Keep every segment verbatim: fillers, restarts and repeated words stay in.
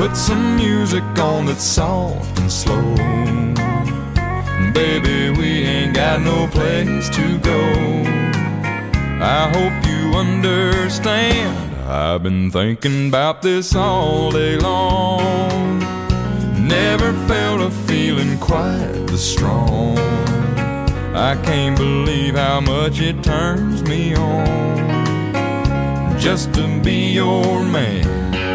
Put some music on that's soft and slow. Baby, we ain't got no place to go. I hope you understand. I've been thinking about this all day long. Never felt a feeling quite this strong. I can't believe how much it turns me on just to be your man.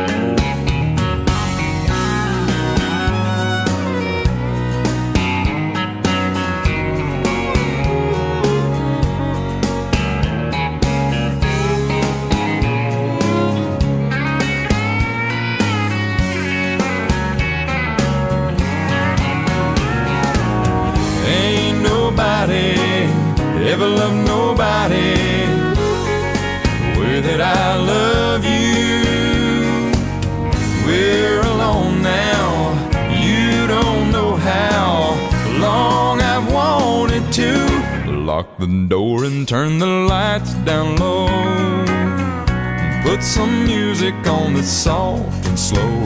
Ever love nobody the way that I love you. We're alone now. You don't know how long I've wanted to lock the door and turn the lights down low. Put some music on that's soft and slow.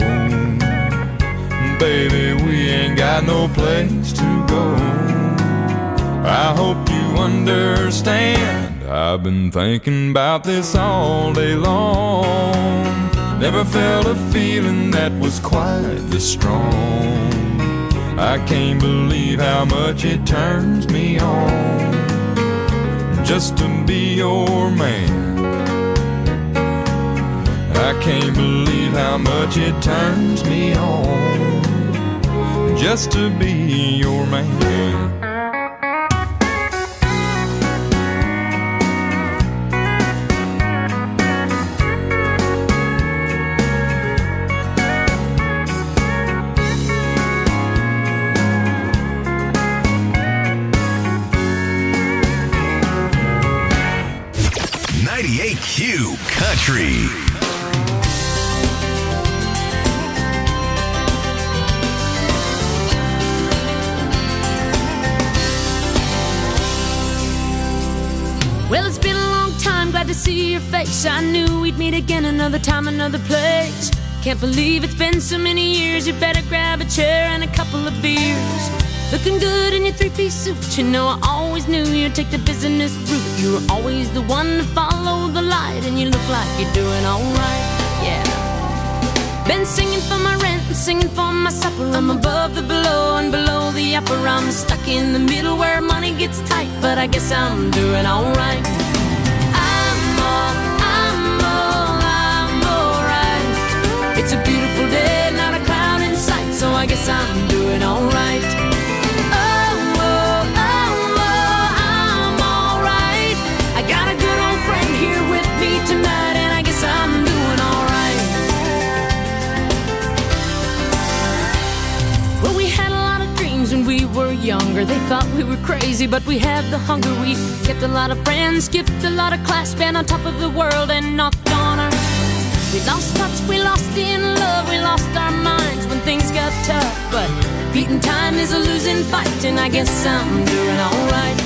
Baby, we ain't got no place to go. I hope you understand. I've been thinking about this all day long. Never felt a feeling that was quite this strong. I can't believe how much it turns me on just to be your man. I can't believe how much it turns me on just to be your man. ninety-eight Q Country. Well, it's been a long time, glad to see your face. I knew we'd meet again another time, another place. Can't believe it's been so many years. You better grab a chair and a couple of beers. Looking good in your three-piece suit. You know I always knew you'd take the business route. You were always the one to follow the light, and you look like you're doing alright, yeah. Been singing for my rent and singing for my supper. I'm above the below and below the upper. I'm stuck in the middle where money gets tight, but I guess I'm doing alright. I'm all, I'm all, I'm alright. It's a beautiful day, not a cloud in sight, so I guess I'm doing alright. Tonight, and I guess I'm doing alright. Well, we had a lot of dreams when we were younger. They thought we were crazy, but we had the hunger. We kept a lot of friends, skipped a lot of class, been on top of the world and knocked on our. We lost touch, we lost in love, we lost our minds when things got tough. But beating time is a losing fight, and I guess I'm doing alright.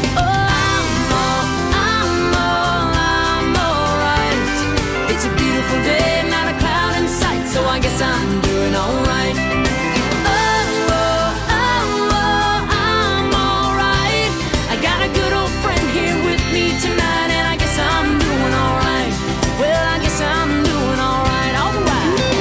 It's a beautiful day, not a cloud in sight, so I guess I'm doing alright. Oh, oh, oh, oh, I'm alright. I got a good old friend here with me tonight, and I guess I'm doing alright. Well, I guess I'm doing alright, alright.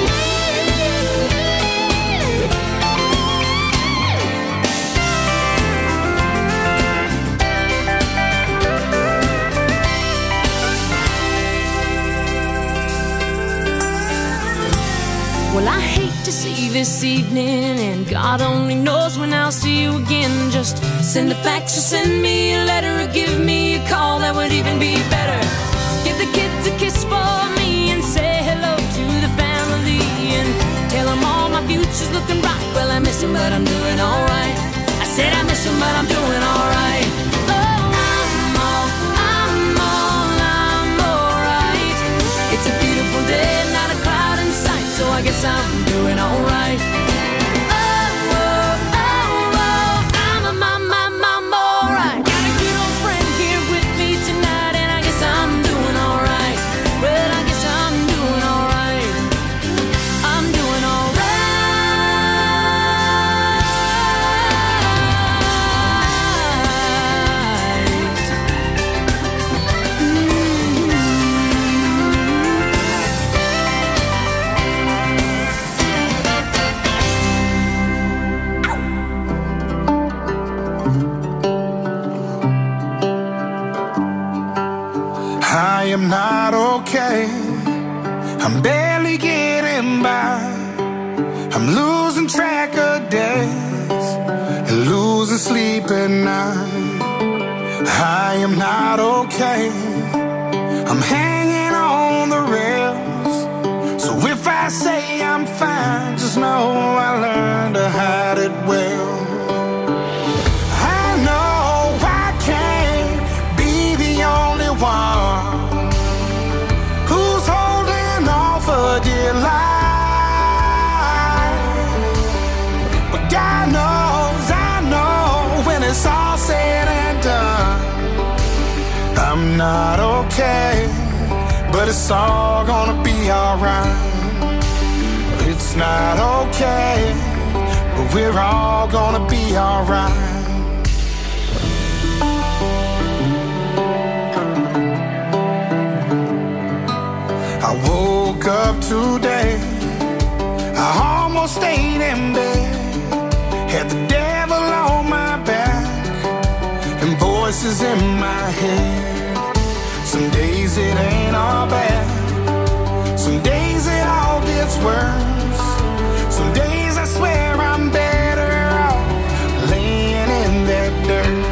Well, I hate to see this evening, and God only knows when I'll see you again. Just send a fax or send me a letter, or give me a call, that would even be better. Give the kids a kiss for me and say hello to the family, and tell them all my future's looking bright. Well, I miss them, but I'm doing alright. I said I miss them, but I'm doing alright. Oh, I'm all, I'm all, I'm alright. It's a beautiful day, not a cloud in sight, so I guess I'm doing alright. Oh, oh, oh, oh, I'm a my, my, my, alright. Got a good old friend here with me tonight, and I guess I'm doing alright. Well, I guess I'm doing alright. I'm doing alright. I'm barely getting by. I'm losing track of days and losing sleep at night. I am not okay. I'm hanging on the rails. So if I say I'm fine, just know I learned to hide it well. I know I can't be the only one who's holding on for dear life. But God knows, I know when it's all said and done, I'm not okay, but it's all gonna be alright. It's not okay, but we're all gonna be alright. I woke up today, I almost stayed in bed, had the devil on my back and voices in my head. Some days it ain't all bad, some days it all gets worse. Some days I swear I'm better off laying in that dirt.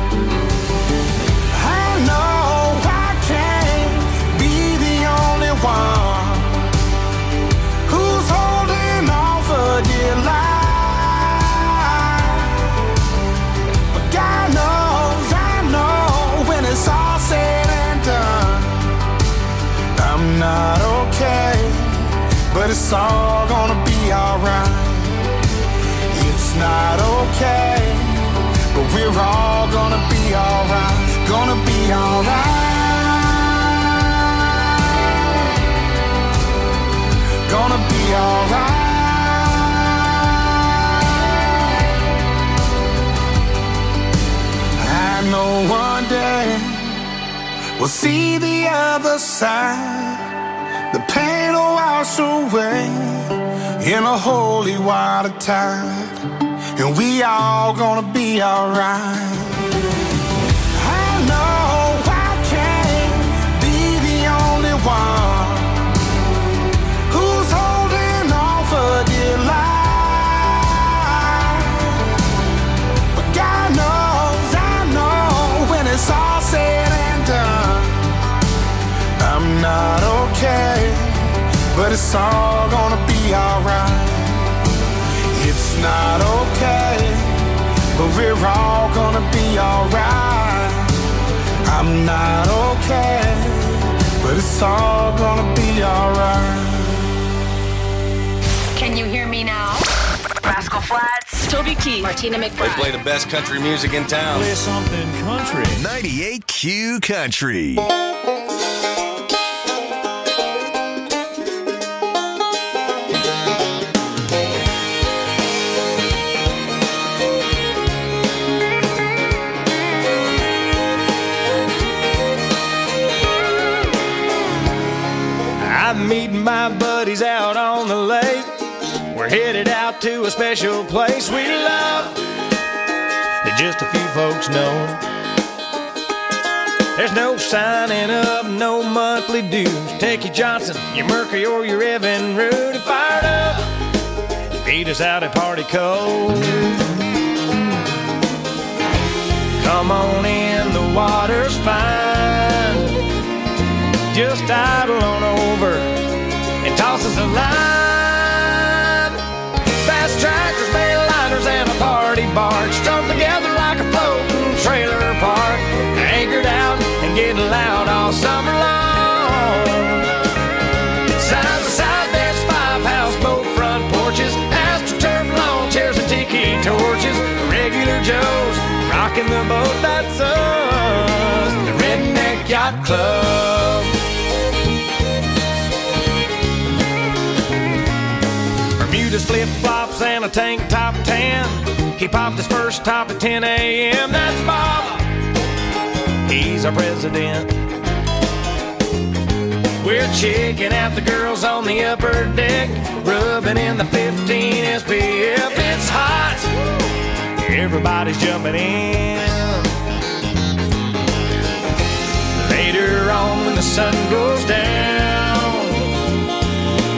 I know I can't be the only one who's holding on for dear life. But God knows, I know when it's all said and done, I'm not okay, but it's all gonna be alright. It's not okay, but we're all gonna be alright. Gonna be alright. Gonna be alright. I know one day we'll see the other side. The pain will wash away in a holy water tide, and we all gonna be alright. I know I can't be the only one who's holding on for dear life. But God knows, I know when it's all said and done, I'm not okay, but it's all gonna be alright. It's not okay, but we're all gonna be alright. I'm not okay, but it's all gonna be alright. Can you hear me now? Rascal Flatts, Toby Keith, Martina McBride. They play the best country music in town. Play something country. ninety-eight Q Country. I'm meeting my buddies out on the lake. We're headed out to a special place we love that just a few folks know. There's no signing up, no monthly dues. Take your Johnson, your Mercury, or your Evan Rude and fired up. Meet us out at Party Cove. Come on in, the water's fine. Just idle on over and toss us a line. Fast tractors, mail liners, and a party barge strung together like a floating trailer park. Anchored out and getting loud all summer long. Side by side, there's five houseboat front porches, astroturf lawn chairs and tiki torches. Regular Joes rocking the boat, that's us, the Redneck Yacht Club. Bermuda's flip-flops and a tank top tan. He popped his first top at ten a.m. That's Bob, he's our president. We're checking out the girls on the upper deck, rubbing in the fifteen S P F. It's hot, everybody's jumping in. Later on when the sun goes down,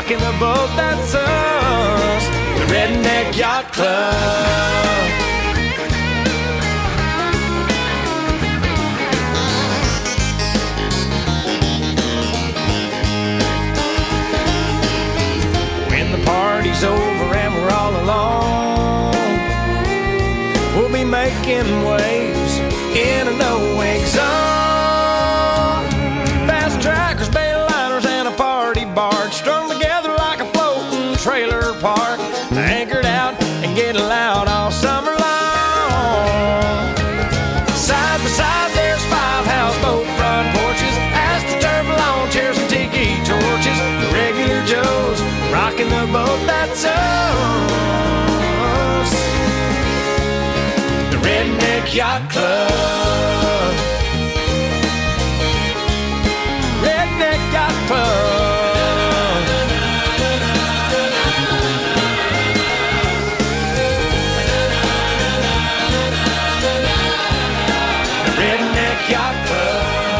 rocking the boat, that's us, the Redneck Yacht Club. When the party's over and we're all alone, we'll be making waves in a no-wake zone. Fast trackers, bail liners, and a party barge strung together like a floating trailer park, anchored out and getting loud all summer long. Side by side there's five houseboat front porches, astroturf lawn chairs and tiki torches. The regular Joes rocking the boat, that's us, the Redneck Yacht Club. Redneck Yacht Club. The Redneck Yacht Club.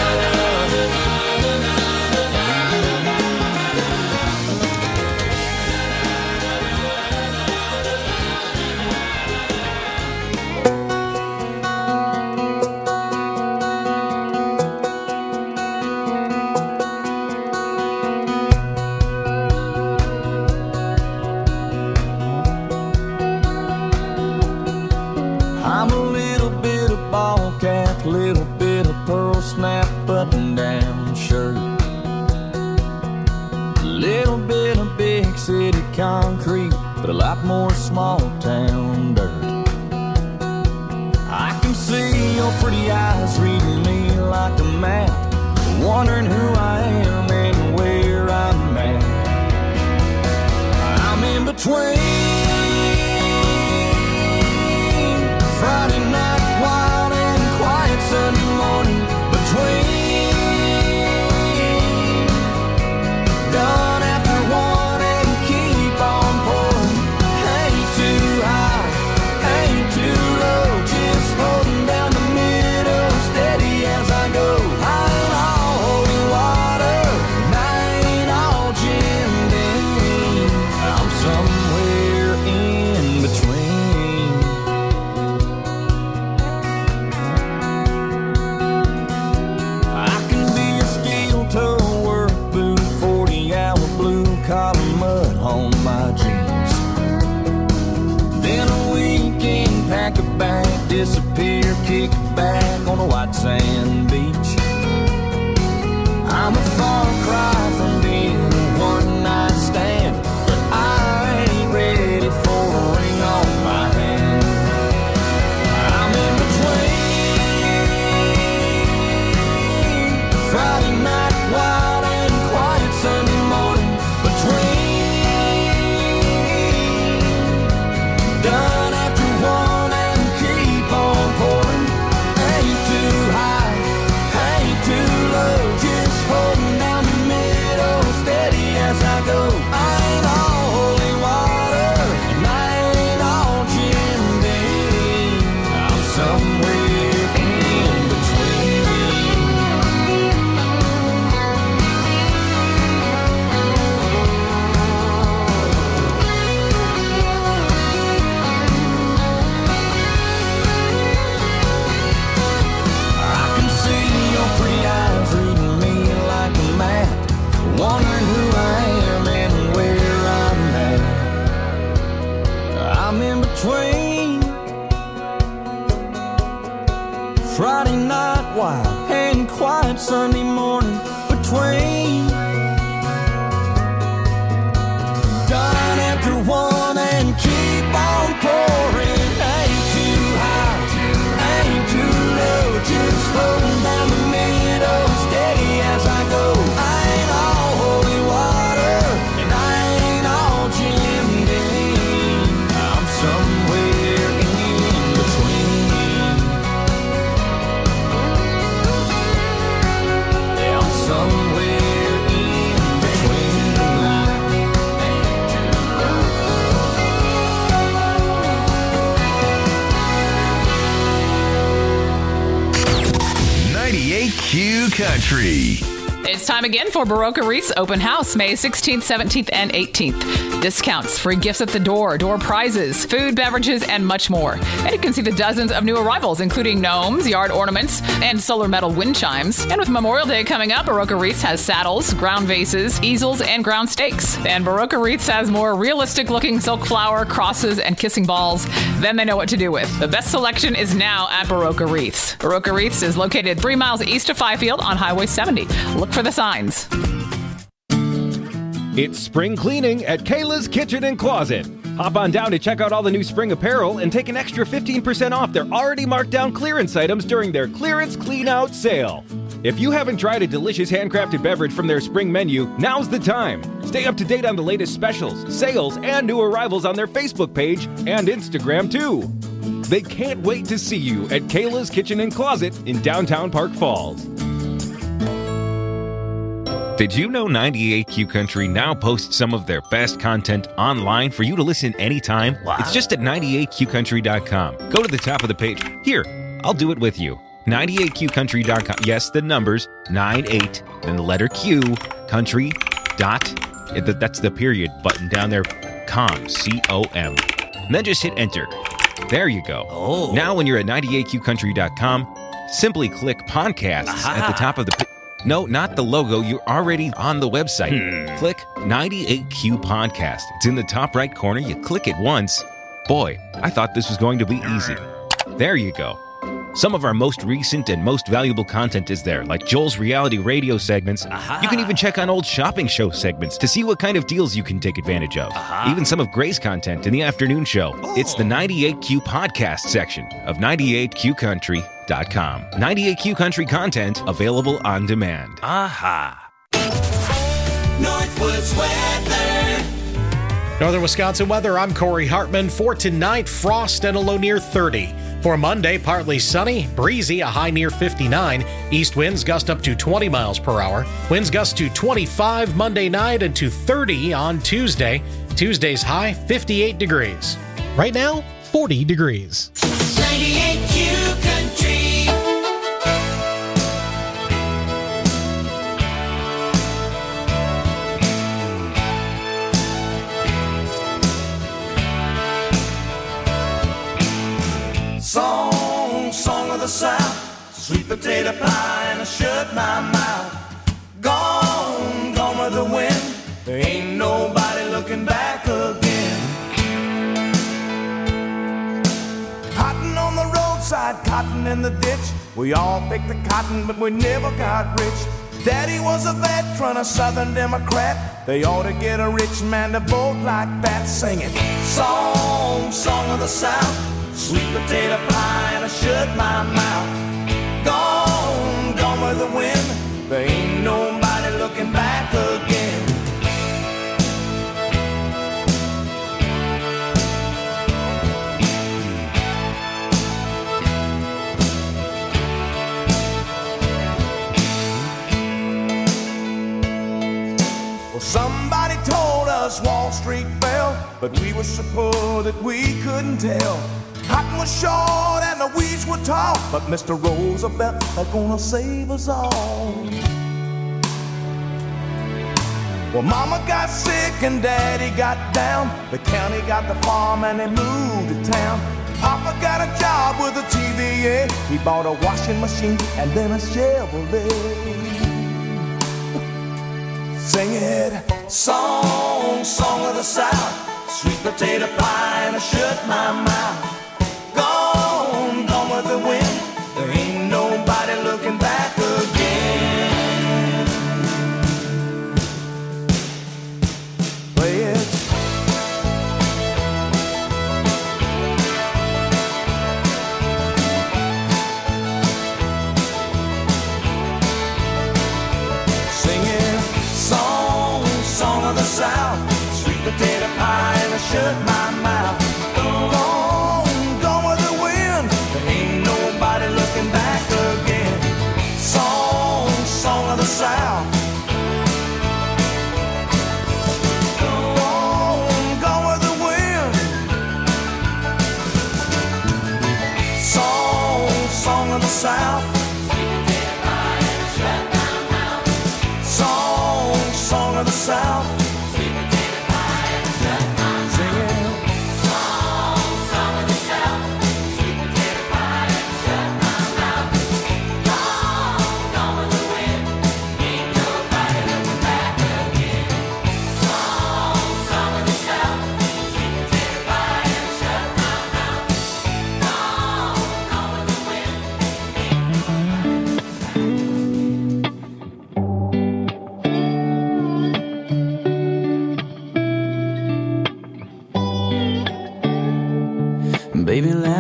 I'm a little bit of ball cap, little bit of pearl snap button down shirt, a little bit of big city concrete, but a lot more small town dirt. I can see your pretty eyes reading me like a map, wondering who I am and where I'm at. I'm in between Friday night wild and quiet Sunday morning, between done after one and keep on pouring. Ain't too high, ain't too low, just holding down the middle, steady as I go. I ain't all holy water, and I ain't all Jim Beam. I'm somewhere in between. Collar mud on my jeans, then a weekend pack a bag, disappear, kick back on a white sand beach. I'm a far cry from being a one night stand, but I ain't ready for a ring on my hand. I'm in between Friday night wild and quiet Sunday morning, done after one and keep on pouring. Ain't too high, ain't too low, just holding down the middle, steady as I go. I ain't all holy water, and I ain't all Jim Beam. I'm somewhere in between. Wondering who I am and where I'm at. I'm in between Friday night wild and quiet Sunday morning, between done after one and keep on pouring. Ain't too high, ain't too low, just holding down the middle, steady as I go. I ain't all holy water, and I ain't all Jim Beam. I'm somewhere in between. Yeah, I'm somewhere in between. ninety-eight Q Country. It's time again for Baroka Wreaths Open House, May sixteenth, seventeenth, and eighteenth. Discounts, free gifts at the door, door prizes, food, beverages, and much more. And you can see the dozens of new arrivals, including gnomes, yard ornaments, and solar metal wind chimes. And with Memorial Day coming up, Baroka Wreaths has saddles, ground vases, easels, and ground stakes. And Baroka Wreaths has more realistic-looking silk flower, crosses, and kissing balls than they know what to do with. The best selection is now at Baroka Wreaths. Baroka Wreaths is located three miles east of Fifield on Highway seventy. Look for the signs. It's spring cleaning at Kayla's Kitchen and Closet. Hop on down to check out all the new spring apparel and take an extra fifteen percent off their already marked down clearance items during their clearance clean out sale. If you haven't tried a delicious handcrafted beverage from their spring menu, now's the time. Stay up to date on the latest specials, sales, and new arrivals on their Facebook page and Instagram too. They can't wait to see you at Kayla's Kitchen and Closet in downtown Park Falls. Did you know ninety-eight Q Country now posts some of their best content online for you to listen anytime? Wow. It's just at ninety-eight q country dot com. Go to the top of the page. Here, I'll do it with you. ninety-eight q country dot com. Yes, the numbers, ninety-eight, then the letter Q, country, dot, that's the period button down there, com, C O M. And then just hit enter. There you go. Oh. Now when you're at ninety-eight q country dot com, simply click podcasts Aha. at the top of the page. No, not the logo. You're already on the website. Hmm. Click ninety-eight Q Podcast. It's in the top right corner. You click it once. Boy, I thought this was going to be easy. There you go. Some of our most recent and most valuable content is there, like Joel's reality radio segments. Aha. You can even check on old shopping show segments to see what kind of deals you can take advantage of. Aha. Even some of Gray's content in the afternoon show. Oh. It's the ninety-eight Q Podcast section of ninety-eight q country dot com. ninety-eight Q Country content available on demand. Aha. Northwoods weather. Northern Wisconsin weather, I'm Corey Hartman. For tonight, frost and a low near thirty. For Monday, partly sunny, breezy, a high near fifty-nine. East winds gust up to twenty miles per hour. Winds gust to twenty-five Monday night and to thirty on Tuesday. Tuesday's high, fifty-eight degrees. Right now, forty degrees. ninety-eight Q Country. Song, song of the South, sweet potato pie and I shut my mouth. Gone, gone with the wind, there ain't nobody looking back again. Cotton on the roadside, cotton in the ditch. We all picked the cotton, but we never got rich. Daddy was a veteran, a Southern Democrat. They ought to get a rich man to vote like that. Singing, song, song of the South, sweet potato pie and I shut my mouth. Gone, gone with the wind, there ain't nobody looking back again. Well, somebody told us Wall Street fell, but we were so poor that we couldn't tell. Cotton was short and the weeds were tall, but Mister Roosevelt is gonna save us all. Well, Mama got sick and Daddy got down. The county got the farm and they moved to town. Papa got a job with a T V A. He bought a washing machine and then a Chevrolet. Sing it, song, song of the South, sweet potato pie and I shut my mouth. Gone, gone with the wind, there ain't nobody looking back again. Play it. Sing it, song, song of the South, sweet potato pie and I shut my mouth. South. Gone, gone with the wind. Song, song of the South.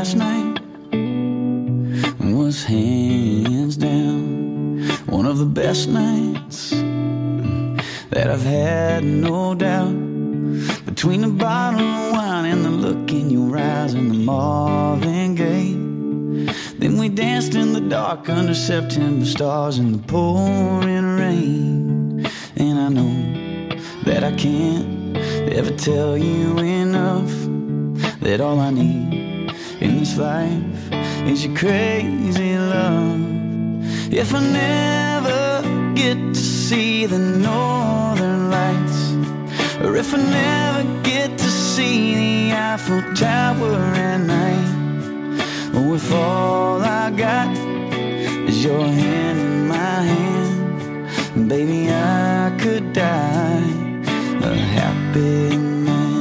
last night was hands down one of the best nights that I've had, no doubt. Between the bottle of wine and the look in your eyes and the Marvin Gaye, then we danced in the dark under September stars in the pouring rain. And I know that I can't ever tell you enough that all I need in this life is your crazy love. If I never get to see the northern lights, or if I never get to see the Eiffel Tower at night, or if all I got is your hand in my hand, baby, I could die a happy man.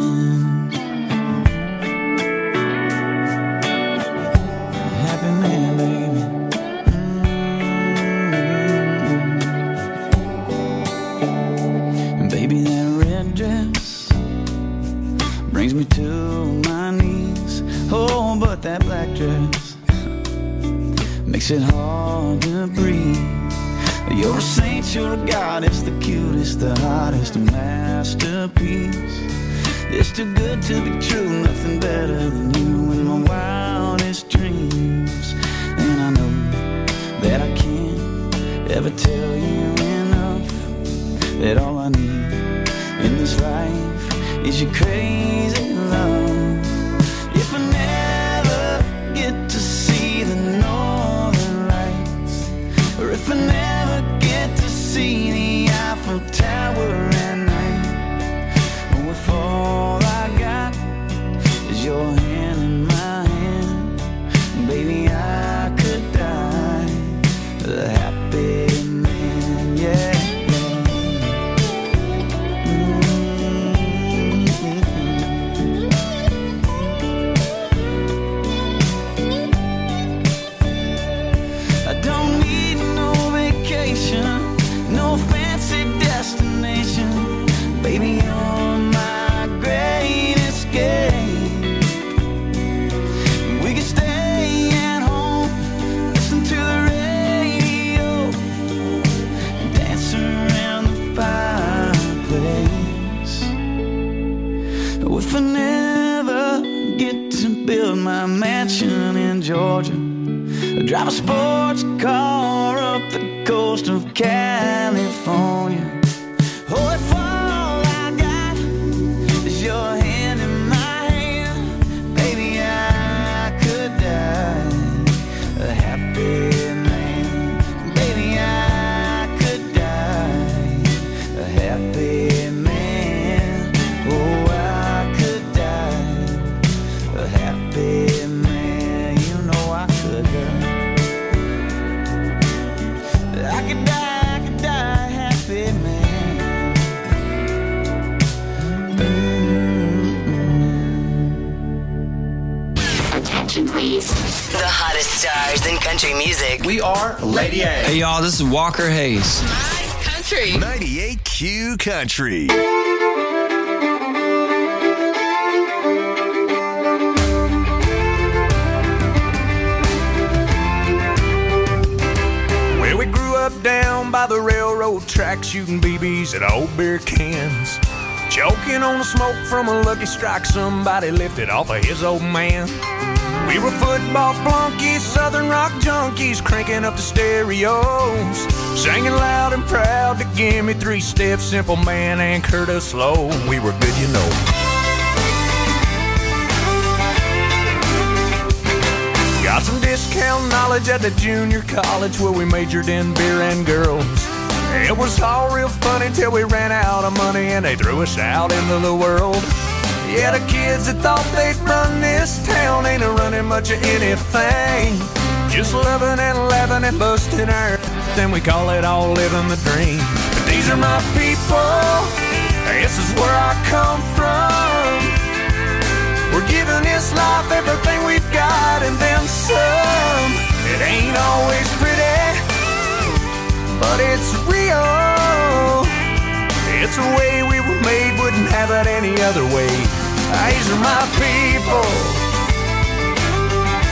Brings me to my knees. Oh, but that black dress makes it hard to breathe. You're a saint, you're a goddess, the cutest, the hottest, a masterpiece. It's too good to be true, nothing better than you in my wildest dreams. And I know that I can't ever tell you enough that all I need in this life is your crazy love. If I never get to see the northern lights, or if I never get to see the Eiffel Tower at night, or if all I got is your hand in my hand, baby, I could die a happy man, yeah. No fancy destination, baby, you're my great escape. We can stay at home, listen to the radio, dance around the fireplace. Oh, if I never get to build my mansion in Georgia, drive a sports car up the coast of California. Oh, if all I got is your hand in my hand, baby, I could die a happy man. Baby, I could die a happy man. Oh, I could die a happy man. You know I could die. I could die, I could die happy, man. Mm-hmm. Attention, please. The hottest stars in country music. We are Lady A. Hey, y'all, this is Walker Hayes. My country. ninety-eight Q Country. Down by the railroad tracks, shooting B Bs at old beer cans, choking on the smoke from a Lucky Strike somebody lifted off of his old man. We were football flunkies, southern rock junkies, cranking up the stereos, singing loud and proud to Give Me Three Steps, Simple Man, and Curtis Lowe. We were good, you know. Got some discount knowledge at the junior college where we majored in beer and girls. It was all real funny till we ran out of money and they threw us out into the world. Yeah, the kids that thought they'd run this town ain't a running much of anything. Just loving and laughing and busting our then we call it all living the dream. But these are my people, this is where I come from. We're giving this life everything we've got and then some. It ain't always pretty, but it's real. It's the way we were made, wouldn't have it any other way. These are my people.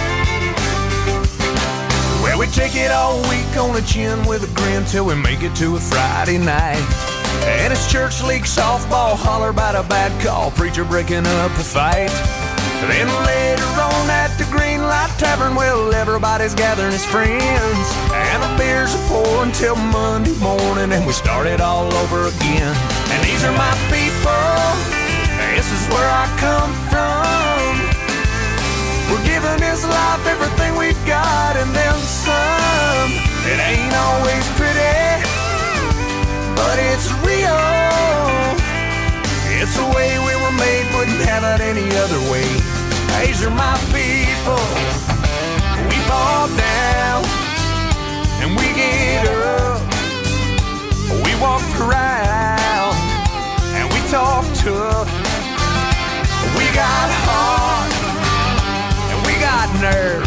take it all week on the chin with a grin till we make it to a Friday night. And it's church league softball, holler about a bad call, preacher breaking up a fight. Then later on at the Green Light Tavern, well, everybody's gathering as friends, and the beers are pouring till Monday morning, and we start it all over again. And these are my people, this is where I come from. We're giving this life everything we've got and then some. It ain't always pretty, but it's real. It's the way we were made, wouldn't have it any other way. These are my people. We fall down and we get up. We walk around and we talk tough. We got heart and we got nerve,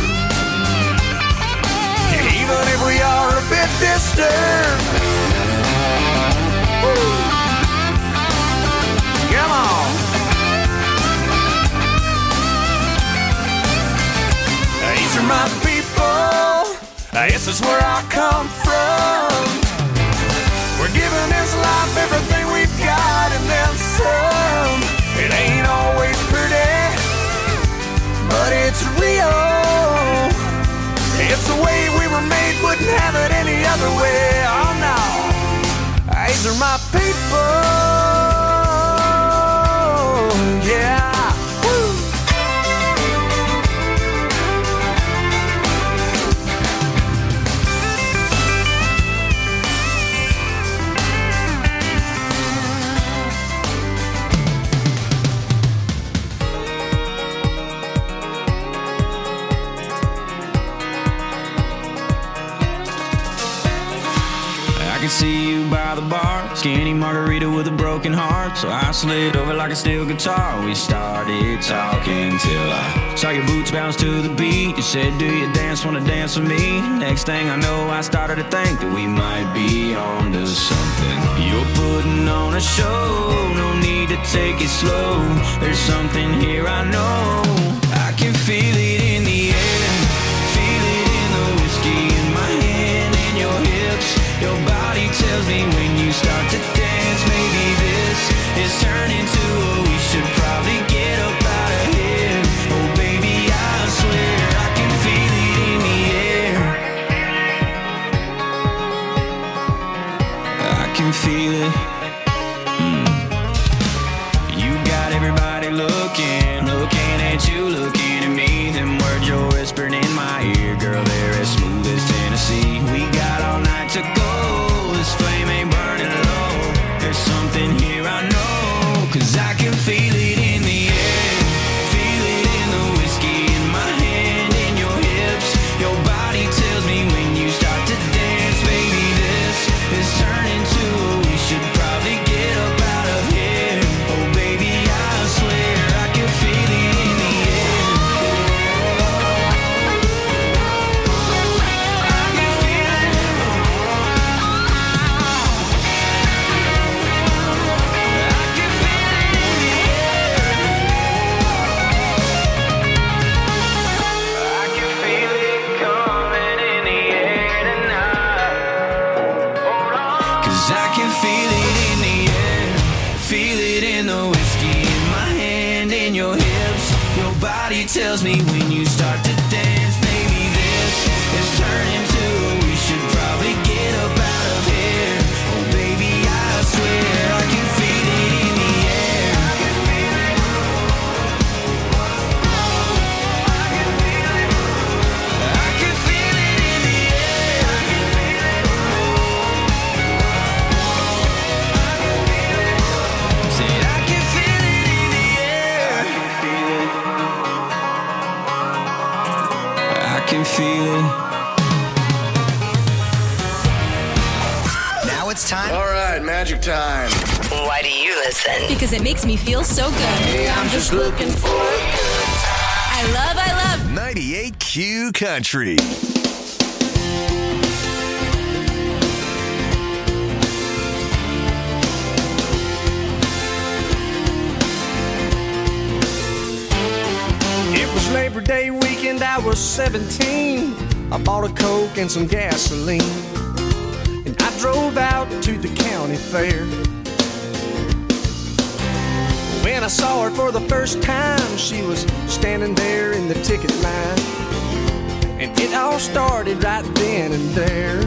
even if we are a bit disturbed. Woo. Come on. These are my people. This is where I come from. We're giving this life everything we've got and then some. It ain't always pretty, but it's real. It's the way we were made, wouldn't have it any other way. Oh no. These are my people. Yeah. Woo. I can see you by the bar, skinny margarita with a broken heart. So I slid over like a steel guitar. We started talking till I saw your boots bounce to the beat. You said, do you dance, wanna dance with me? Next thing I know, I started to think that we might be on to something. You're putting on a show, no need to take it slow. There's something here I know. I can feel it in the air, feel it in the whiskey in my hand and your hips. Your body tells me when you start to dance, maybe this is turning to a we should probably get up out of here. Oh baby, I swear I can feel it in the air. I can feel it. Mm. You got everybody looking, looking at you, looking at me. Them words you're whispering in my ear, girl, they're as smooth as Tennessee. We got all night to go. This flame ain't burning low. There's something here I know, 'cause I can feel it in the air, feel it in the whiskey in my hand and your hips. Your body tells me when you start to dance, baby, this is turning to a we should probably get up out of here. Oh baby, I swear I can feel it in the air. I can feel it. Tells me when you start to dance, maybe this is turning to we should probably get up out of here. Oh baby, I swear I can feel it in the air. I can feel it. I can feel it in the air. I can feel it. Said I can feel it in the air. I can feel it. I can feel it. Now it's time. All right, magic time. Why do you listen? Because it makes me feel so good. Hey, I'm just looking for a good time. I love, I love ninety-eight Q Country. It was Labor Day weekend, I was seventeen. I bought a Coke and some gasoline, and I drove out to the county fair. When I saw her for the first time, she was standing there in the ticket line, and it all started right then and there.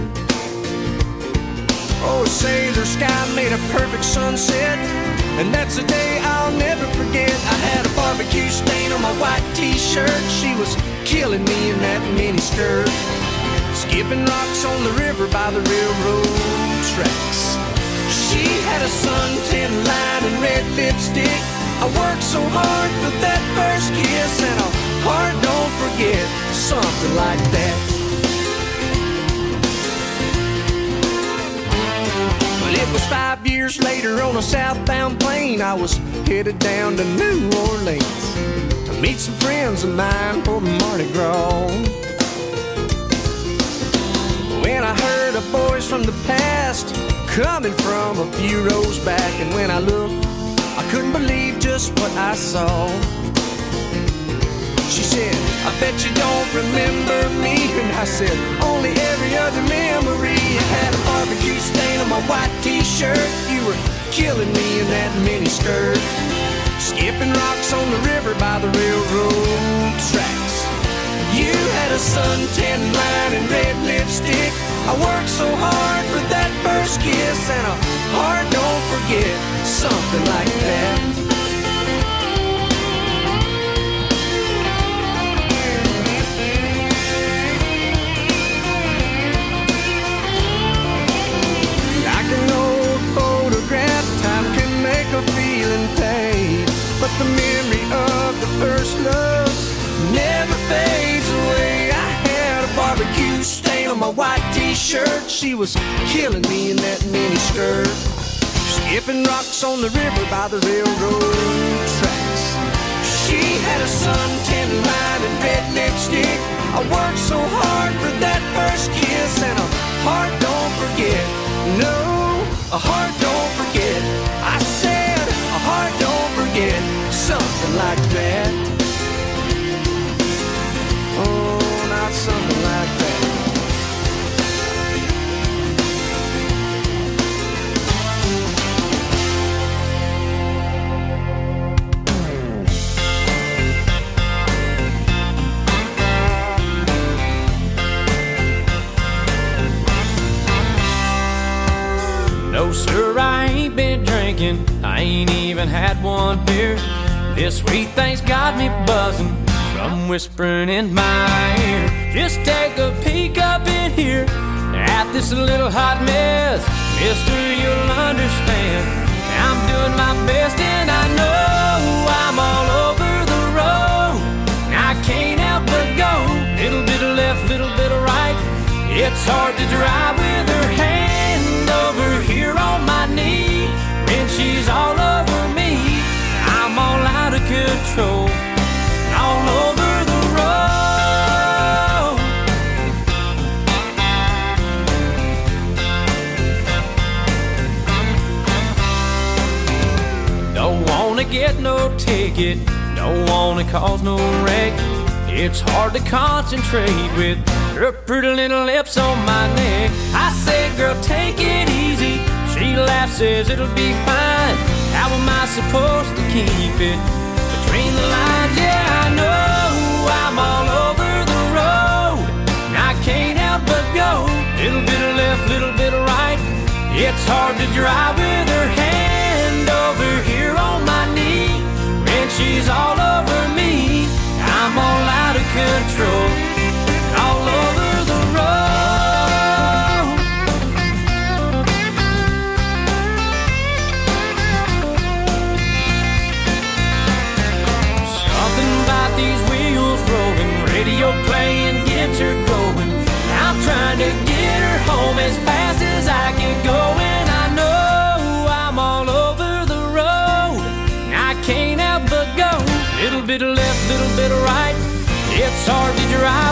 Oh, say the sky made a perfect sunset, and that's a day I'll never forget. I had a barbecue stain on my white t-shirt. She was killing me in that mini skirt, skipping rocks on the river by the railroad tracks. She had a suntan line and red lipstick. I worked so hard for that first kiss, and a heart don't forget, something like that. But it was five years later on a southbound plane. I was headed down to New Orleans to meet some friends of mine for Mardi Gras. When I heard a voice from the past coming from a few rows back, and when I looked, I couldn't believe just what I saw. She said, I bet you don't remember me. And I said, only every other memory. I had a barbecue stain on my white t-shirt. You were killing me in that mini skirt, skipping rocks on the river by the railroad tracks. You had a suntan line and red lipstick. I worked so hard for that first kiss, and a heart don't forget, something like that. Like an old photograph, time can make a feeling fade, but the memory of the first love never fades away. I had a barbecue stain on my white t-shirt. She was killing me in that mini skirt, skipping rocks on the river by the railroad tracks. She had a suntan line and red lipstick. I worked so hard for that first kiss, and a heart don't forget. No, a heart don't forget. I said a heart don't forget, something like that. Oh, not something like that. No, sir, I ain't been drinking. I ain't even had one beer. This sweet thing's got me buzzing from whispering in my ear. Just take a peek up in here at this little hot mess. Mister, you'll understand I'm doing my best, and I know I'm all over the road. I can't help but go little bit of left, little bit of right. It's hard to drive with her hand over here on my knee when she's all over me. I'm all out of control, all over the road. Don't wanna get no ticket, don't wanna cause no wreck. It's hard to concentrate with her pretty little lips on my neck. I say, girl, take it easy. She laughs, says it'll be fine. How am I supposed to keep it between the lines? Yeah, I know I'm all over the road, and I can't help but go little bit of left, little bit of right. It's hard to drive with her hand over here on my knee when she's all over me. I'm all out of control, all over the road. Something about these wheels rolling, radio playing gets her going. I'm trying to get her home as fast as I can go, and I know I'm all over the road. I can't help but go little bit of left, little bit of right. It's hard to drive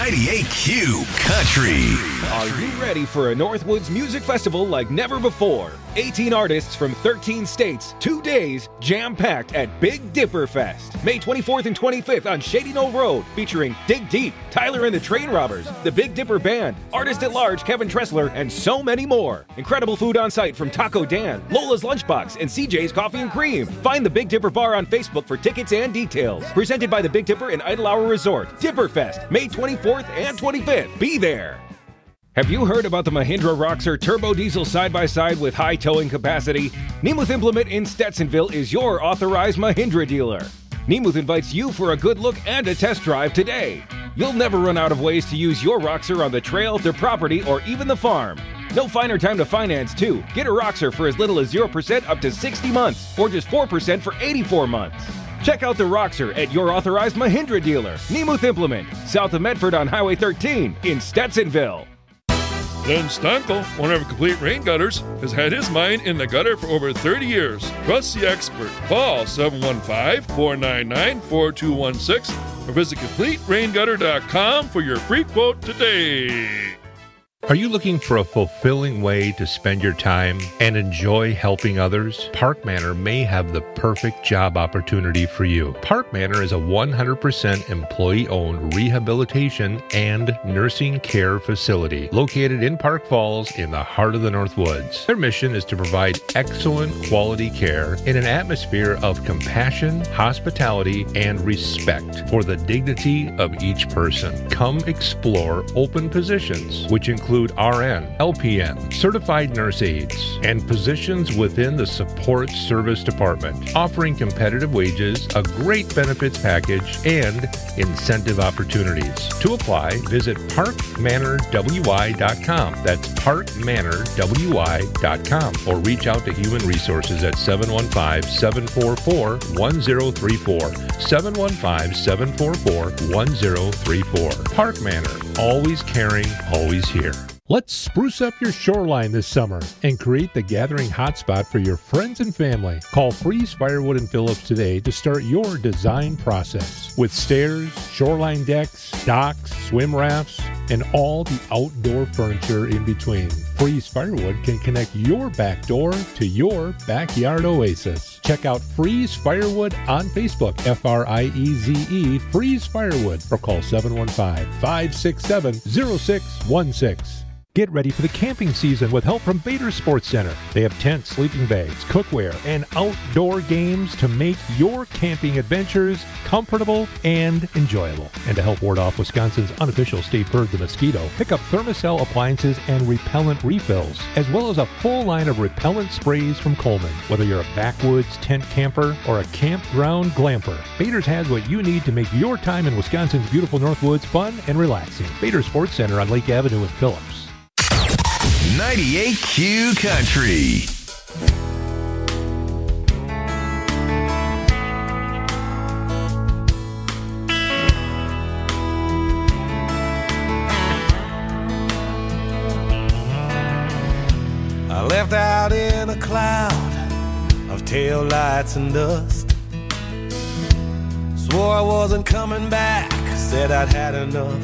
ninety-eight Q Country. Are you ready for a Northwoods music festival like never before? eighteen artists from thirteen states, two days, jam-packed at Big Dipper Fest. May twenty-fourth and twenty-fifth on Shady Knoll Road, featuring Dig Deep, Tyler and the Train Robbers, the Big Dipper Band, Artist at Large Kevin Tressler, and so many more. Incredible food on site from Taco Dan, Lola's Lunchbox, and C J's Coffee and Cream. Find the Big Dipper Bar on Facebook for tickets and details. Presented by the Big Dipper and Idle Hour Resort. Dipper Fest, May twenty-fourth and twenty-fifth. Be there. Have you heard about the Mahindra Roxor Turbo Diesel side-by-side with high towing capacity? Nemeth Implement in Stetsonville is your authorized Mahindra dealer. Nemeth invites you for a good look and a test drive today. You'll never run out of ways to use your Roxor on the trail, the property, or even the farm. No finer time to finance, too. Get a Roxor for as little as zero percent up to sixty months, or just four percent for eighty-four months. Check out the Roxor at your authorized Mahindra dealer, Nemeth Implement, south of Medford on Highway thirteen in Stetsonville. Len Stankel, owner of Complete Rain Gutters, has had his mind in the gutter for over thirty years. Trust the expert. Call seven one five, four nine nine, four two one six or visit complete rain gutter dot com for your free quote today. Are you looking for a fulfilling way to spend your time and enjoy helping others? Park Manor may have the perfect job opportunity for you. Park Manor is a one hundred percent employee-owned rehabilitation and nursing care facility located in Park Falls in the heart of the Northwoods. Their mission is to provide excellent quality care in an atmosphere of compassion, hospitality, and respect for the dignity of each person. Come explore open positions, which include include R N, L P N, certified nurse aides, and positions within the support service department, offering competitive wages, a great benefits package, and incentive opportunities. To apply, visit park manor w i dot com. That's park manor w i dot com, or reach out to Human Resources at seven one five, seven four four, one zero three four, seven one five, seven four four, one zero three four. Park Manor, always caring, always here. Let's spruce up your shoreline this summer and create the gathering hotspot for your friends and family. Call Freeze Firewood and Phillips today to start your design process. With stairs, shoreline decks, docks, swim rafts, and all the outdoor furniture in between, Freeze Firewood can connect your back door to your backyard oasis. Check out Freeze Firewood on Facebook, F R I E Z E, Freeze Firewood, or call seven one five, five six seven, zero six one six. Get ready for the camping season with help from Bader Sports Center. They have tents, sleeping bags, cookware, and outdoor games to make your camping adventures comfortable and enjoyable. And to help ward off Wisconsin's unofficial state bird, the mosquito, pick up Thermacell appliances and repellent refills, as well as a full line of repellent sprays from Coleman. Whether you're a backwoods tent camper or a campground glamper, Bader's has what you need to make your time in Wisconsin's beautiful Northwoods fun and relaxing. Bader Sports Center on Lake Avenue in Phillips. ninety-eight Q Country. I left out in a cloud of taillights and dust. Swore I wasn't coming back, said I'd had enough.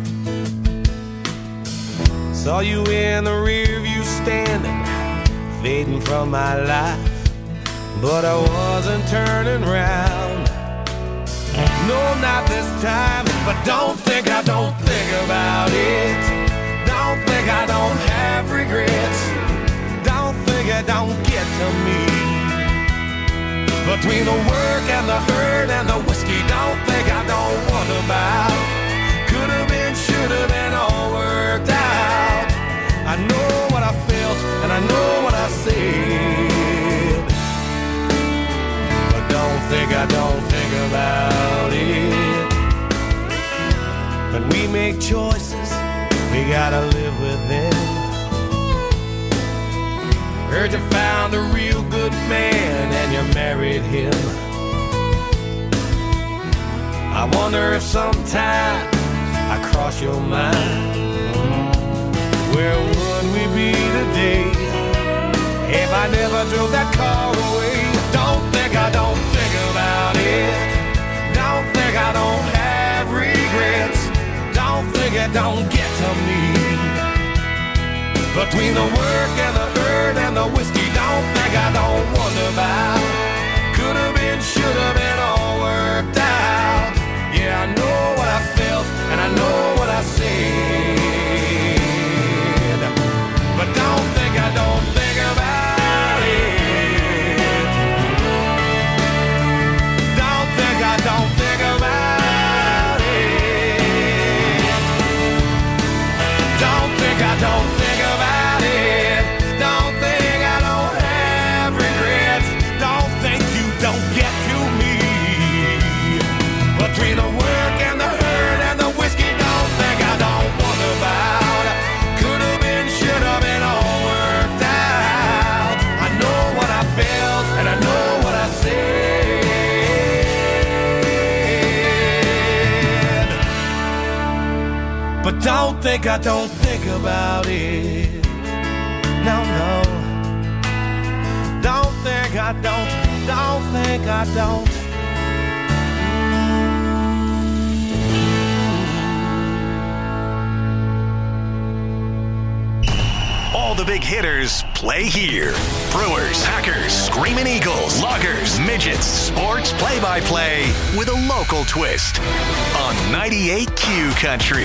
Saw you in the rear view standing, fading from my life, but I wasn't turning round. No, not this time, but don't think I don't think about it. Don't think I don't have regrets. Don't think it don't get to me. Between the work and the hurt and the whiskey, don't think I don't wonder about. Could have been, should have been, all worked out. I know what I felt and I know what I said, but don't think I don't think about it. When we make choices, we gotta live with them. Heard you found a real good man and you married him. I wonder if sometimes I cross your mind. Where would we be today if I never drove that car away? Don't think I don't think about it. Don't think I don't have regrets. Don't think it don't get to me. Between the work and the hurt and the whiskey, don't think I don't wonder about. Could have been, should have been, all worked out. Yeah, I know what I felt and I know what I said, but don't think I don't think about it. Don't think I don't think about it. Don't think I don't think about it. Don't think I don't have regrets. Don't think you don't get to me. Between the work and the hurt and the whiskey, don't think I don't wonder about. Could have been, should have been, all worked out. I know what I felt and I know what I said, but don't think I don't think about it. No, no. Don't think I don't, don't think I don't. All the big hitters play here. Brewers, Packers, Screaming Eagles, Loggers, Midgets, sports play-by-play with a local twist on ninety-eight Q Country.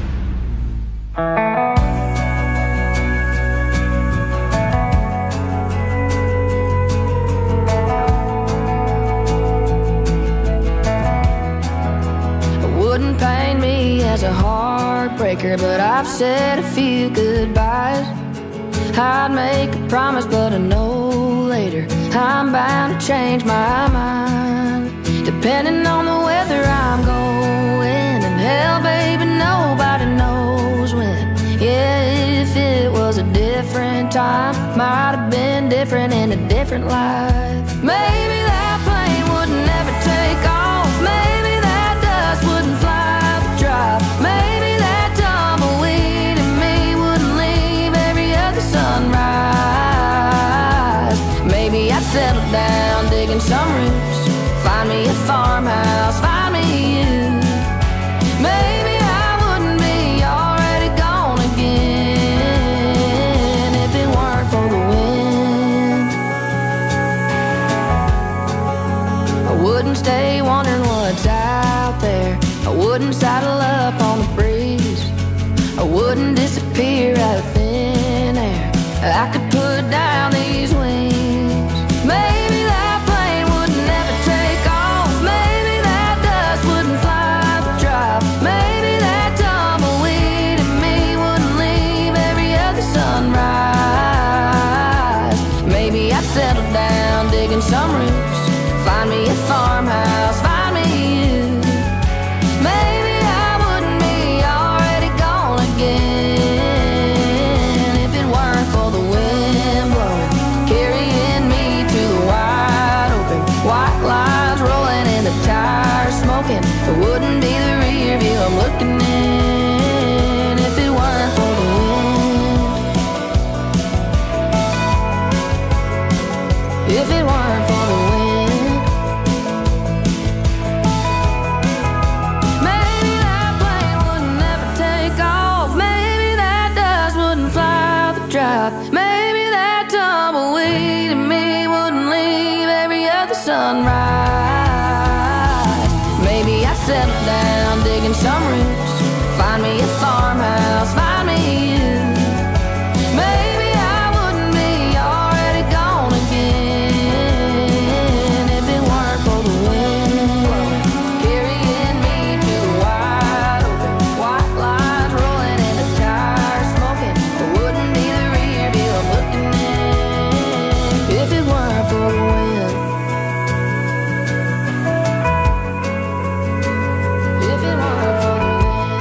Wouldn't paint me as a heartbreaker, but I've said a few goodbyes. I'd make a promise, but I know later I'm bound to change my mind. Depending on the weather I'm going, and hell, baby, nobody knows when. Yeah, if it was a different time, might have been different in a different life. Maybe that plane would never take off. Maybe that dust wouldn't fly the drop. Maybe that tumbleweed in me wouldn't leave every other sunrise. Maybe I'd settle down digging some roots, find me a farmhouse, find me you. Maybe I wouldn't be already gone again if it weren't for the wind. I wouldn't stay wondering what's out there. I wouldn't saddle up on the breeze. I wouldn't disappear out of thin air. I could put down these wings. Maybe that plane would never take off. Maybe that dust wouldn't fly the drop. Maybe that tumbleweed in me wouldn't leave every other sunrise. Maybe I'd settle down digging some roots, find me a farmhouse, find me you. Maybe I wouldn't be already gone again if it weren't for the wind blowing, carrying me to the wide open. White lines rolling and the tires smoking. It wouldn't be the rear view I'm looking in if it weren't for the wind. If it weren't for the wind. Maybe that plane would never take off. Maybe that dust wouldn't fly the drop. Maybe that tumbleweed in me wouldn't leave every other sunrise. Maybe I settle down digging some roots, find me a farmhouse, find me you. Maybe I wouldn't be already gone again if it weren't for the wind carrying me to the wide open. White lines rolling and the tires smoking. It wouldn't be the rear view I'm looking in if it weren't for the wind. If it weren't for the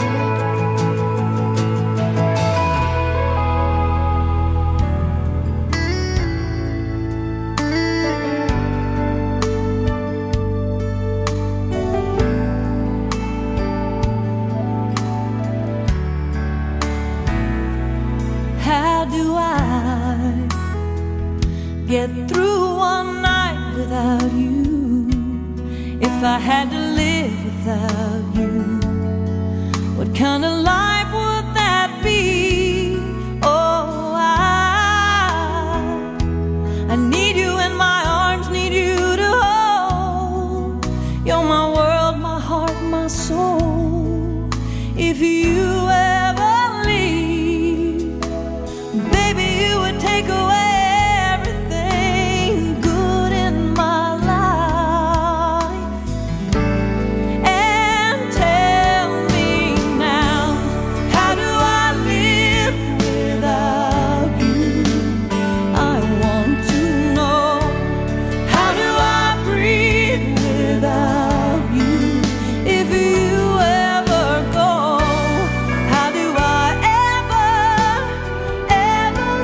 How do I get through one night without you? If I had to live without you, what kind of life soul. If you ever leave, baby, you would take away everything good in my life. And tell me now, how do I live without you? I want to know, how do I breathe without you? If you ever go, how do I ever, ever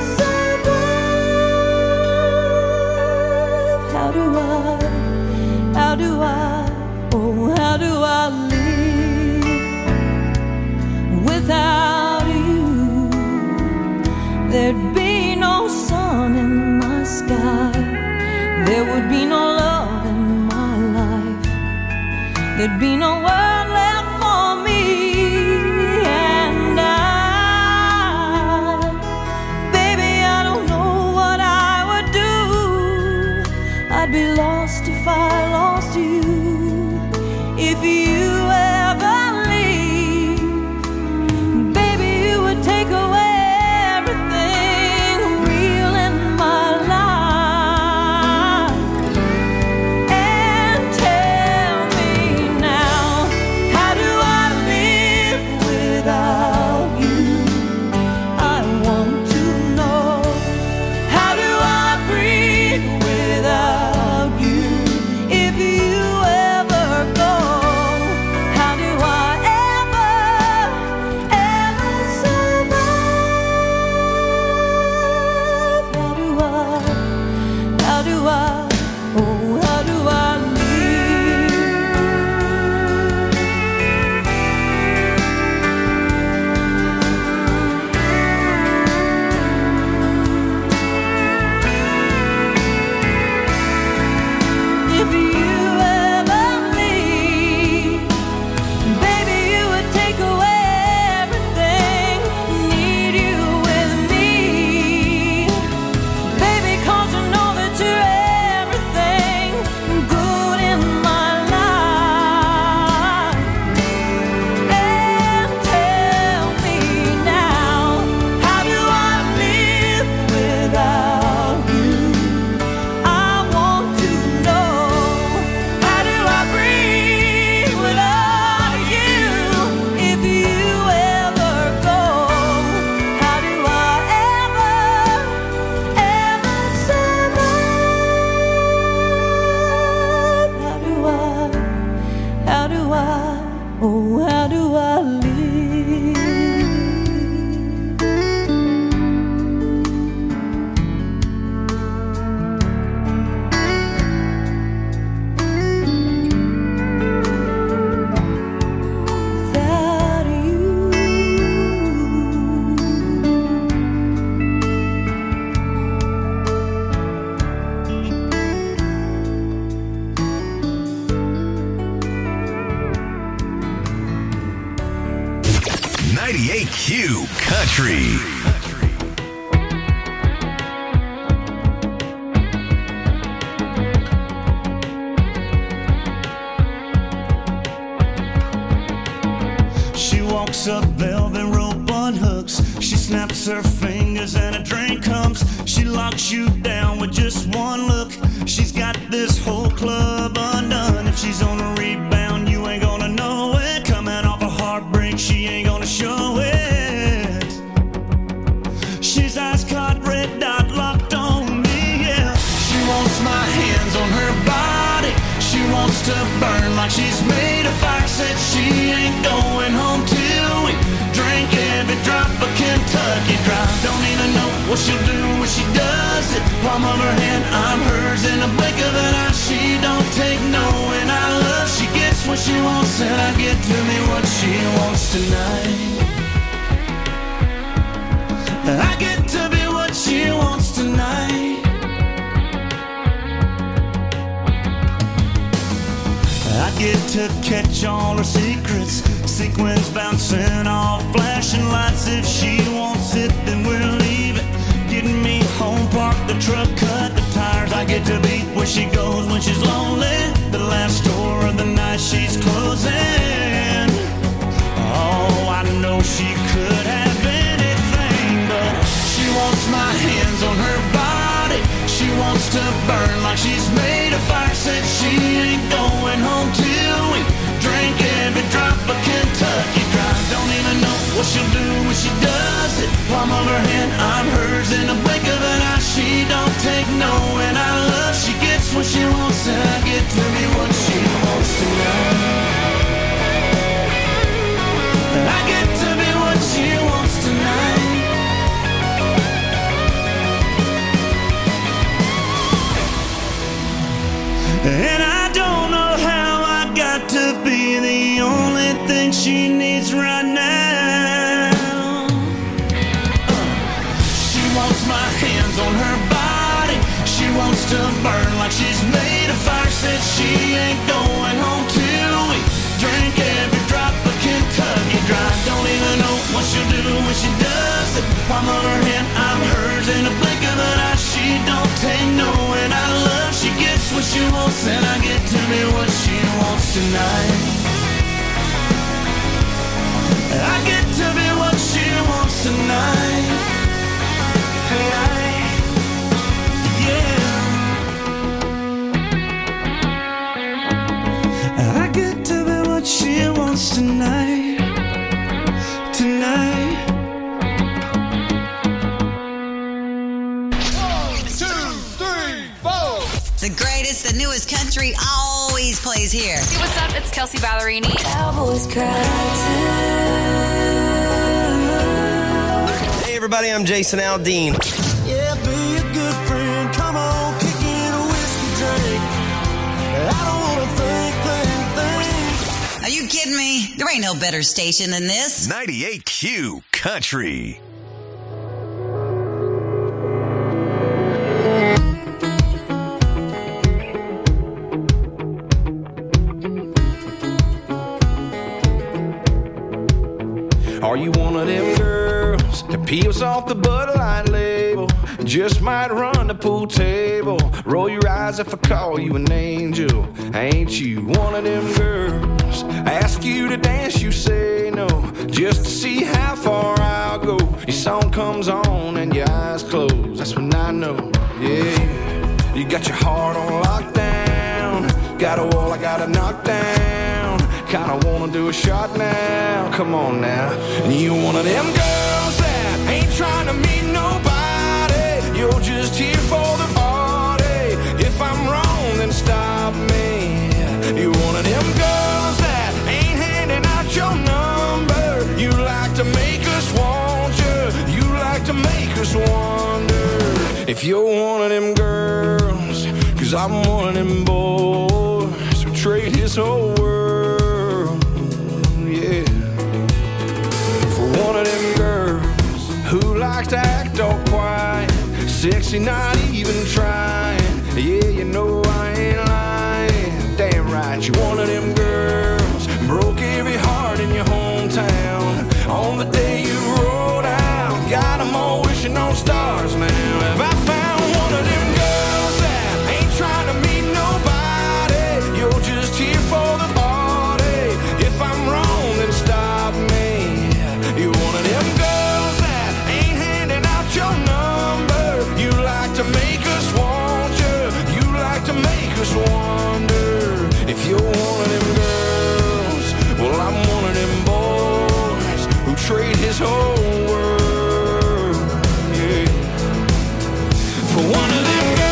survive? How do I, how do I, oh, how do I live without you? There'd be no sun in my sky, there would be no love in my life, there'd be no world left for me. And I, baby, I don't know what I would do. I'd be lost if I lost you. If you ever leave, baby, you would take away everything real in my life. And tell me now, how do I live without you? I want to know, how do I breathe without you? If you ever go, how do I ever, ever survive? How do I, how do I, oh, how do I If you ever leave, baby, you would take away everything. Need you with me, baby, 'cause I know that you're everything good in my life. And tell me now, how do I live without you? I want to know, how do I breathe without you? If you ever go, how do I ever, ever survive? How do I, how do I, oh, how do I live? Without you. ninety-eight Q Country. She walks up velvet rope on hooks. She snaps her fingers and a drink comes. She locks you down with just one look. She's got this whole club undone. If she's on a rebound, you ain't gonna know it. Coming off a heartbreak, she ain't gonna show it. She's ice caught, red dot locked on me, yeah. She wants my hands on her body. She wants to burn like she's made of fire. Said she ain't going home till we drink every drop of Kentucky Dry. Don't even know what she'll do when she does it. Palm of her hand, I'm hers in a blink of an eye. She don't take no and I love. She gets what she wants and I get to me what she wants tonight. I get to be what she wants tonight. I get to catch all her secrets. Sequins bouncing off flashing lights. If she wants it, then we're leaving. Getting me home, park the truck, cut the tires. I get to be where she goes when she's lonely. The last store of the night she's closing. like she's made of fire. Said she ain't going home till we drink every drop of Kentucky Dry. Don't even know what she'll do when she does it. Palm of her hand, I'm hers in a blink of an eye. She don't take no, and I love she gets what she wants, and I get to be what she wants tonight. I get to be what she wants tonight. And I don't know how I got to be the only thing she needs right now. She wants my hands on her body. She wants to burn like she's made of fire. Said she ain't going home till we drink every drop of Kentucky Dry. Don't even know what she'll do when she does it. Palm of her hand, I'm hers in a blink of an eye. She don't take no, and I love she gets what she wants, and I get to be what she wants tonight. I get to be what she wants tonight. Yeah. I get to be what she wants tonight. Tonight. The greatest, the newest country always plays here. Hey, what's up? It's Kelsey Ballerini. Cowboys cry Hey everybody, I'm Jason Aldean. Yeah, be a good friend. Come on, kick in a whiskey drink. I don't wanna think, think, think. Are you kidding me? There ain't no better station than this. ninety-eight Q Country. Are you one of them girls that peels off the Bud Light label? Just might run the pool table. Roll your eyes if I call you an angel. Ain't you one of them girls? Ask you to dance, you say no. Just to see how far I'll go. Your song comes on and your eyes close. That's when I know, yeah. You got your heart on lockdown. Got a wall I gotta knock down. Kinda wanna do a shot now. Come on now. And you one of them girls that ain't trying to meet nobody. You're just here for the party. If I'm wrong, then stop me. You're one of them girls that ain't handing out your number. You like to make us want you. You like to make us wonder if you're one of them girls. Cause I'm one of them boys who trade his whole world, yeah, for one of them girls who likes to act all quiet, sexy, not even trying. Yeah, you know I ain't lying. Damn right, you one of them girls broke every heart in your hometown on the day you rolled out. Got them all wishing on stars now. Have I found one of them girls that ain't trying to meet nobody? You're just here for the party. If I'm wrong, then stop me. You're one of them girls that ain't handing out your number. You like to make us want you. You like to make us wonder if you're one of them girls. Well, I'm one of them boys who trade his whole world, yeah, for one of them girls.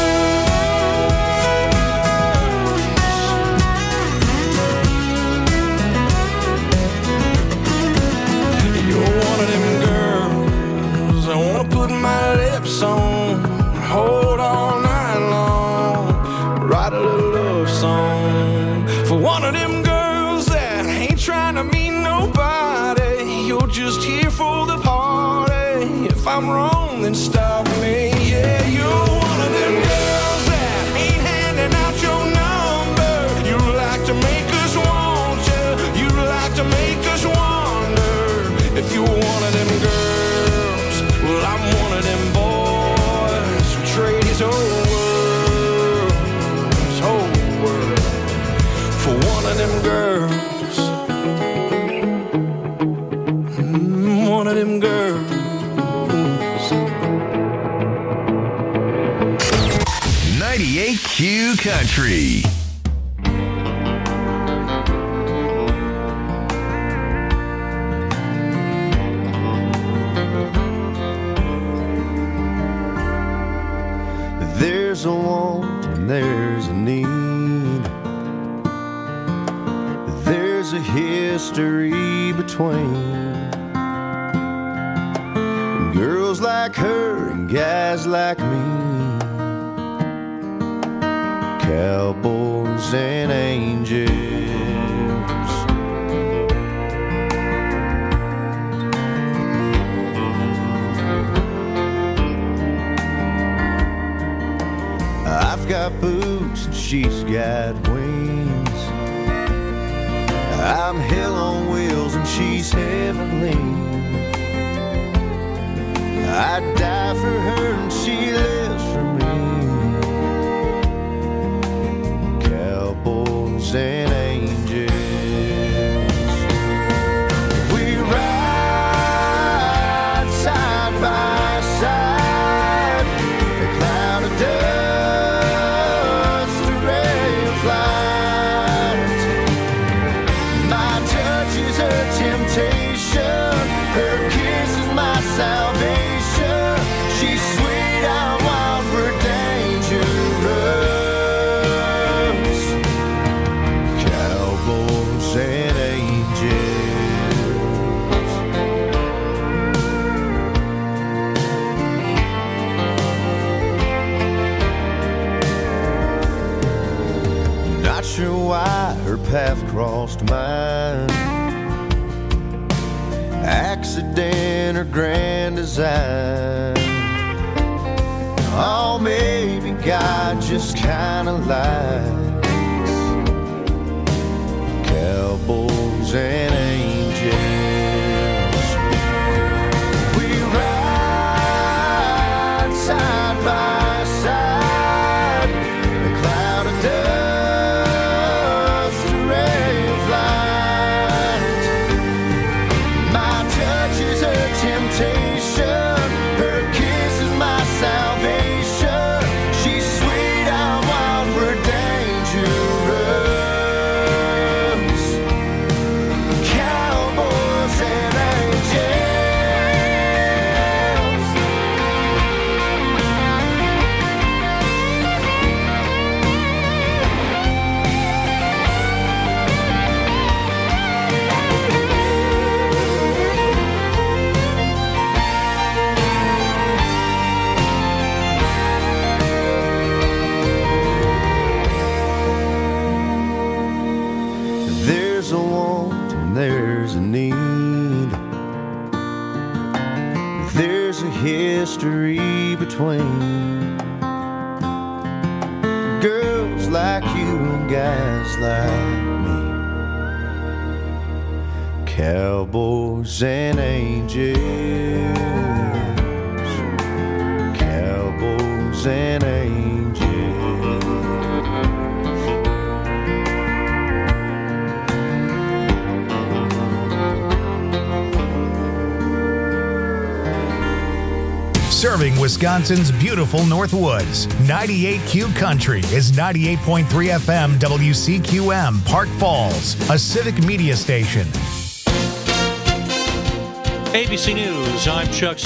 You're one of them girls I wanna put my lips on, hold all night long, write a little love song for one of them girls that ain't trying to meet nobody. You're just here for the party. If I'm wrong, then stop me. Yeah, you're one of them girls that ain't handing out your number. You like to make us want you. You like to make us wonder if you're one of them girls. Well, I'm one of them boys who trade his whole world, his whole world for one of them girls. Mm, one of them girls. ninety-eight Q Country. There's a want and there's a need. There's a history between girls like her and guys like me, cowboys and angels. I've got boots and she's got wings. I'm hell on wheels and she's heavenly. I'd die for her and she lives for me. Cowboys and angels. We ride side by side. A cloud of dust, a ray of light. My touch is her temptation. Her kiss is my salvation. She's sweet, I'm wild, we're dangerous. Cowboys and angels. Not sure why her path crossed mine. Accident or grand design. Oh, maybe God just kinda lies. Cowboys and angels. We ride side by side. A cloud of dust, a ray of light. My touch is her temptation. Her kiss is my salvation. She's sweet, I'm wild, we're dangerous. Cowboys and angels. There's a want and there's a need. There's a history between girls like you and guys like me. Cowboys and angels. Cowboys and angels. Serving Wisconsin's beautiful Northwoods. ninety-eight Q Country is ninety-eight point three F M W C Q M, Park Falls, a civic media station. A B C News, I'm Chuck